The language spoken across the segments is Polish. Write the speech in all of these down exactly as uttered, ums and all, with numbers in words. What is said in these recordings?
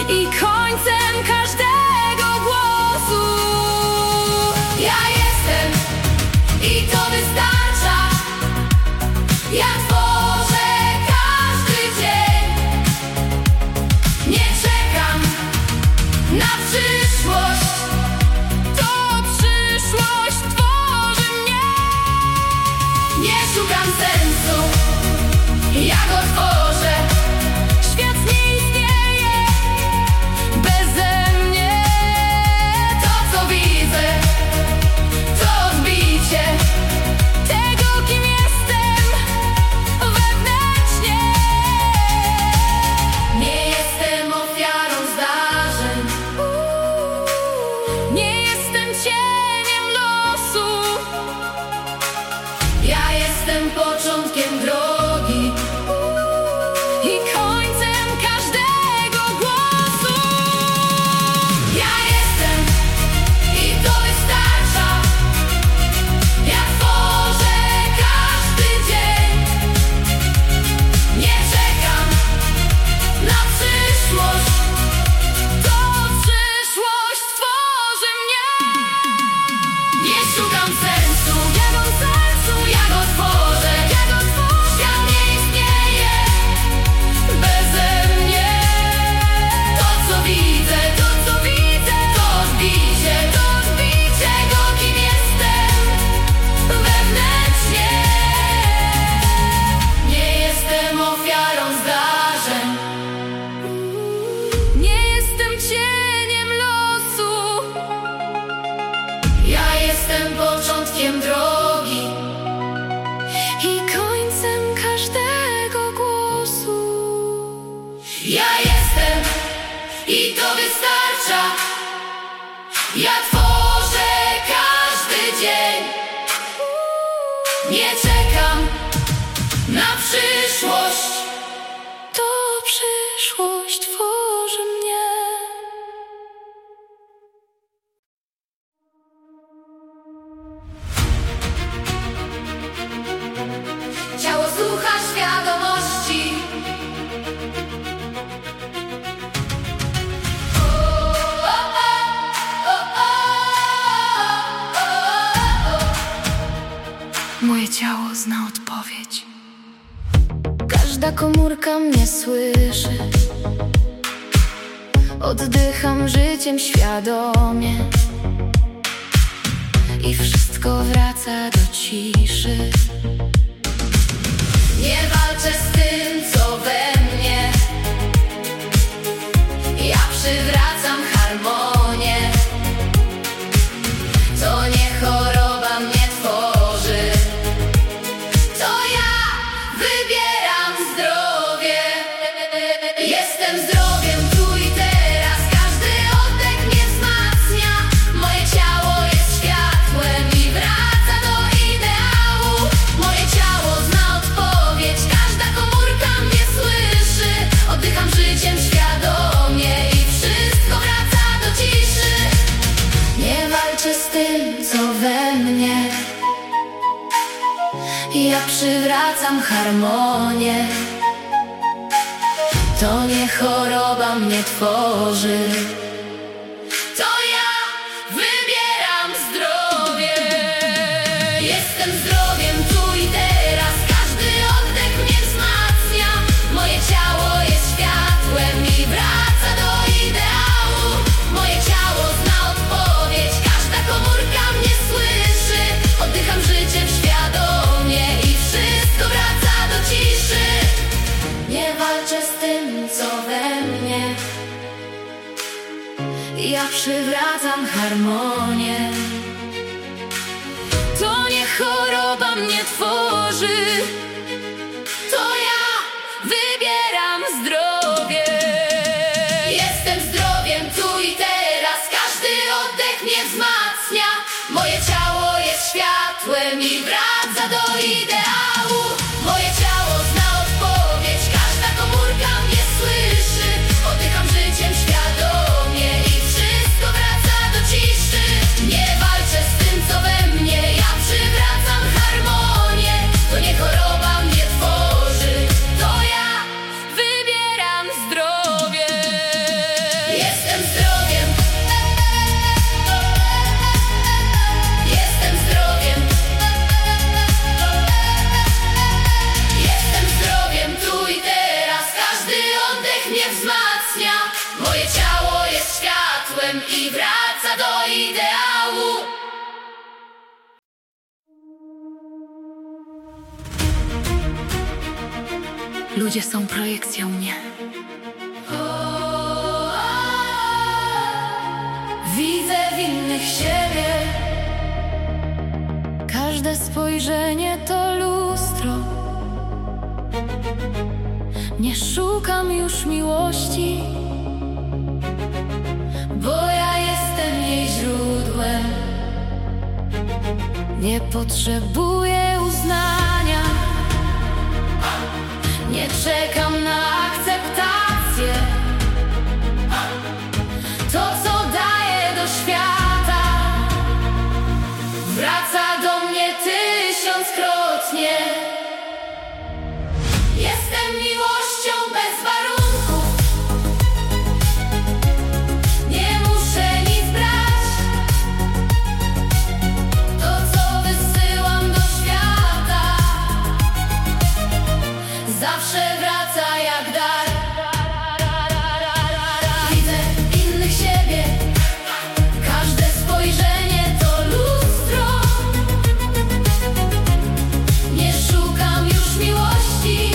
i końcem każdego głosu. Ja jestem i to wystarcza. Ja tworzę każdy dzień. Nie czekam na przyszłość. To przyszłość tworzy mnie. Nie szukam sensu, ja go tworzę. Świat nie istnieje beze mnie. To co widzę, to odbicie tego, kim jestem wewnętrznie. Nie jestem ofiarą zdarzeń, nie jestem cieniem losu. Ja jestem początkiem drogi i końcem każdego głosu. Ja jestem i to wystarcza. Ja tworzę każdy dzień. Nie czekam na przyszłość. To przyszłość tworzy mnie. Nie szukam sensu, ja go sensu, ja go tworzę, ja go tworzę. Świat nie istnieje beze mnie. To co widzę, to co widzę, to odbicie, to odbicie go, kim jestem wewnętrznie. Nie jestem ofiarą zdarzeń, nie jestem cieniem losu. Ja jestem początkiem drogi i końcem każdego głosu. Ja jestem i to wystarcza. Ja tworzę każdy dzień. Nie czekam na przyszłość. To przyszłość tworzy mnie. Ciało słucha świadomości. O, o, o, o, o, o. Moje ciało zna odpowiedź. Każda komórka mnie słyszy. Oddycham życiem świadomie i wszystko wraca do ciszy. Nie walczę z tym, co we mnie. Ja przywracam harmonię. To nie choroba mnie tworzy. To ja wybieram zdrowie. Jestem zdrowiem tu i teraz. Każdy oddech mnie wzmacnia. Moje ciało jest światłem i wraca do ideału. Moje ciało zna odpowiedź. Każda komórka mnie słyszy. Oddycham życiem świadomie i wszystko wraca do ciszy. Nie walczę z tym, co we mnie. Ja przywracam harmonię. To nie choroba mnie tworzy. To ja wybieram zdrowie. Jestem zdrowiem tu i teraz. Każdy oddech mnie wzmacnia. Moje ciało jest światłem i wraca do ideału. Moje ciało zna odpowiedź. Każda komórka mnie słyszy. Oddycham życiem świadomie i wszystko wraca do ciszy. Nie walczę z tym, co we mnie. Ja przywracam harmonię. To nie choroba mnie tworzy. To ja wybieram zdrowie. Jestem zdrowiem tu i teraz. Każdy oddech mnie wzmacnia. Moje ciało jest światłem i wraca do ideału. Moje ciało zna odpowiedź. Każda komórka mnie słyszy. Oddycham życiem świadomie i wszystko wraca do ciszy. Nie walczę z tym, co we mnie. Ja przywracam harmonię. To nie choroba hasłem i wraca do ideału. Ludzie są projekcją mnie. Widzę w innych siebie. Każde spojrzenie to lustro. Nie szukam już miłości, bo ja jestem jej źródłem. Nie potrzebuję uznania, nie czekam na akceptację. To, co daję do świata, wraca do mnie tysiąckrotnie. Jestem miłością bez warunków. Nie muszę nic brać. To, co wysyłam do świata, zawsze wraca jak dar. Widzę w innych siebie. Każde spojrzenie to lustro. Nie szukam już miłości,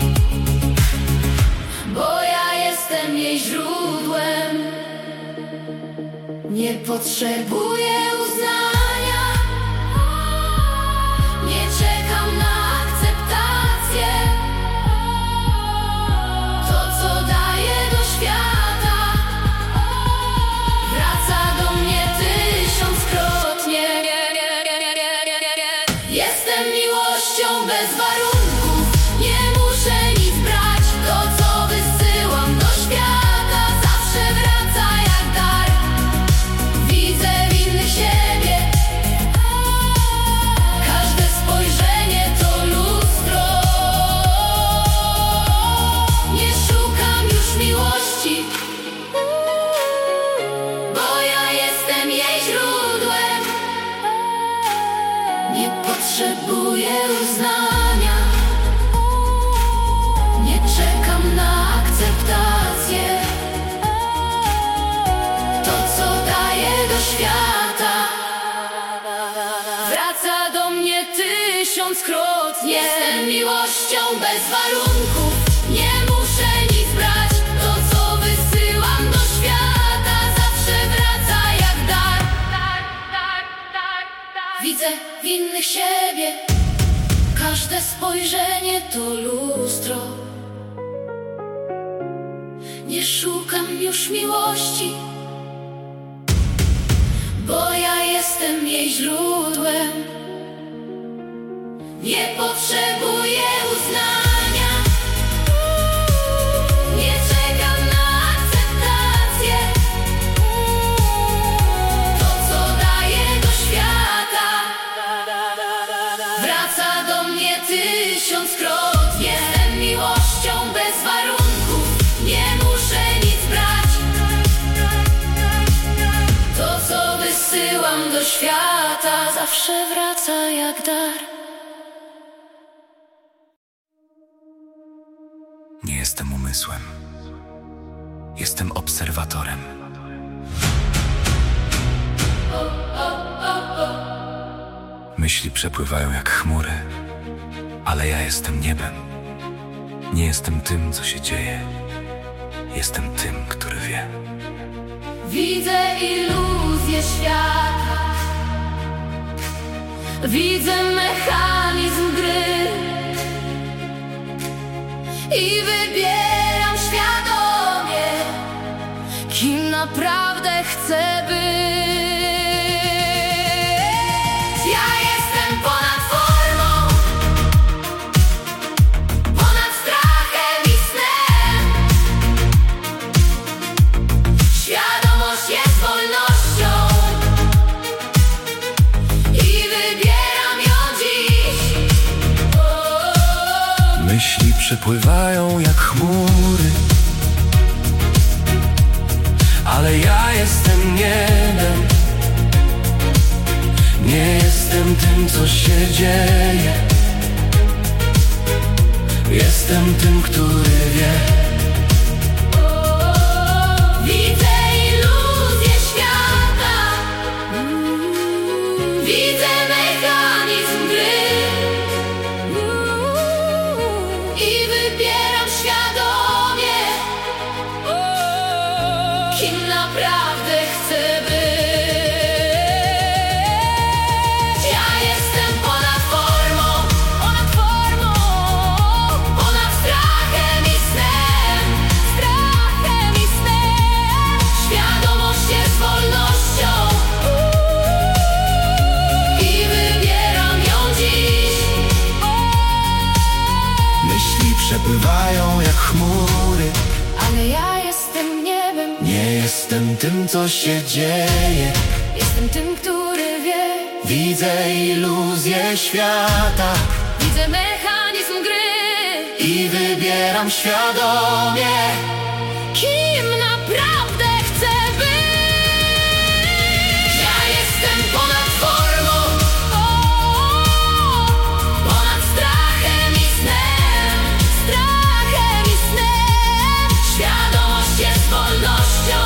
bo ja jestem jej źródłem. Nie potrzebuję uznania, nie czekam na akceptację. To, co daję do świata, wraca do mnie tysiąckrotnie. Jestem miłością bez warunków. Nie muszę nic brać. To, co wysyłam do świata, zawsze wraca jak dar. Widzę w innych siebie. Każde spojrzenie to lustro. Nie szukam już miłości, bo ja jestem jej źródłem. Nie potrzebuję uznania, nie czekam na akceptację. To, co daję do świata, wraca do mnie tysiąckrotnie. Jestem miłością bez warunków. Nie muszę nic brać. To, co wysyłam do świata, zawsze wraca jak dar. Widzę w innych siebie. Każde spojrzenie to lustro. Nie szukam już miłości, bo ja jestem jej źródłem. Nie potrzebuję uznania, nie czekam na akceptację. To, co daję do świata, wraca do mnie tysiąckrotnie. Jestem miłością bez warunków. Nie muszę nic brać. To, co wysyłam do świata, zawsze wraca jak dar. Nie jestem umysłem. Jestem obserwatorem. Myśli przepływają jak chmury, ale ja jestem niebem. Nie jestem tym, co się dzieje. Jestem tym, który wie. Widzę iluzję świata. Widzę mechanizm gry i wybieram świadomie, kim naprawdę chcę być. Ja jestem ponad formą, ponad strachem i snem. Świadomość jest wolnością i wybieram ją dziś. Myśli przepływają jak chmury, ale ja jestem niebem. Nie jestem tym, co się dzieje. Jestem tym, który wie. Widzę iluzję kim naprawdę chcę być. Ja jestem ponad formą, ponad formą, ponad strachem i snem, strachem i snem. Świadomość jest wolnością i wybieram ją dziś. Myśli przepływają jak chmury, Ale ja jestem niebem. nie jestem tym, co się dzieje. Jestem tym, który wie. Widzę iluzję świata Widzę mechanizm gry i wybieram świadomie, kim naprawdę chcę być. Ja jestem ponad formą, ponad strachem i snem, strachem i snem. Świadomość jest wolnością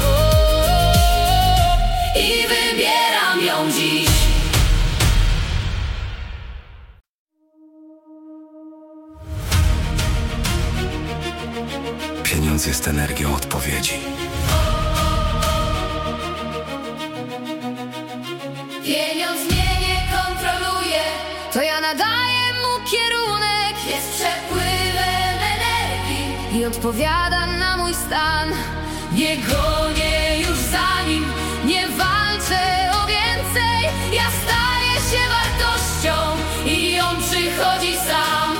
i wybieram ją dziś. Pieniądz jest energią odpowiedzi. Pieniądz mnie nie kontroluje, to ja nadaję mu kierunek. Jest przepływem energii i odpowiada na mój stan. Nie gonię już za nim, nie walczę o więcej. Ja staję się wartością i on przychodzi sam.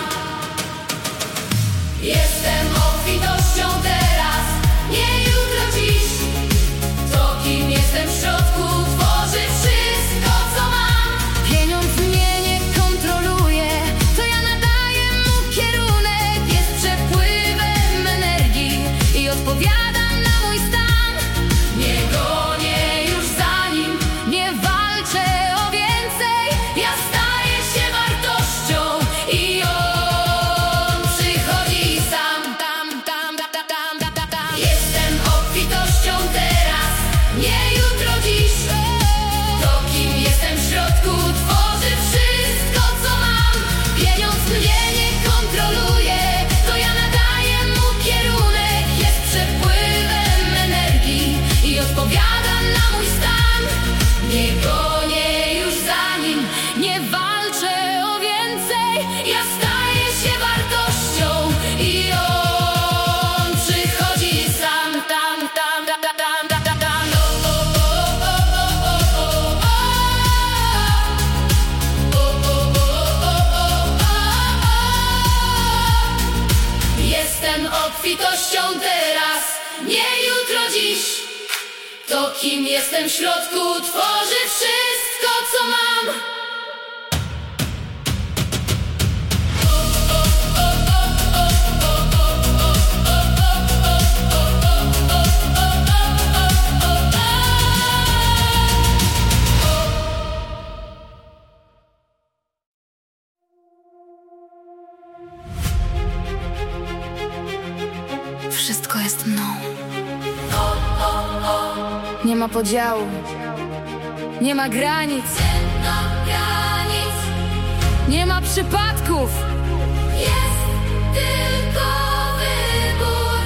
Jestem obfitością teraz, nie jutro, dziś. To, kim jestem w środku, tworzy wszystko, co mam. Pieniądz mnie nie kontroluje, to ja nadaję mu kierunek. Jest przepływem energii i odpowiada na mój stan. Nie gonię już za nim, nie walczę o więcej. Ja staję się wartością i on przychodzi sam. Tam, tam, tam, tam, tam, tam, tam. Jestem obfitością teraz, nie jutro, dziś. To, kim jestem w środku, tworzy wszystko, co mam. Pieniądz mnie nie kontroluje, to ja nadaję mu kierunek. Jest przepływem energii i odpowiada na mój stan. Nie gonię już za nim, nie walczę o więcej. Ja staję się wartością i on przychodzi sam. Tam, tam, tam, tam, tam, tam, tam. O, o, o, o, o, o, o. O, o, o, o, o, o. Jestem obfitością teraz, nie jutro, dziś. To, kim jestem w środku, tworzy wszystko, co mam. Wszystko jest mną. Nie ma podziału, nie ma granic, nie ma przypadków. Jest tylko wybór.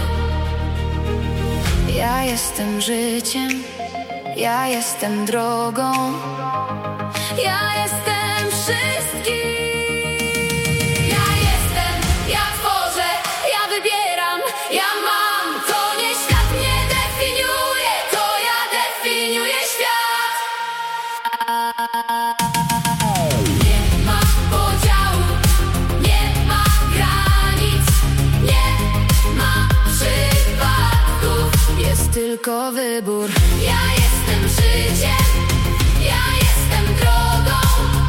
Ja jestem życiem, ja jestem drogą, ja jestem wszystkim. Ja jestem, ja tworzę, ja wybieram, ja mam. To nie świat mnie definiuje, to ja definiuję świat. Nie ma podziału, nie ma granic, nie ma przypadków. Jest tylko wybór. Ja jestem życiem, ja jestem drogą.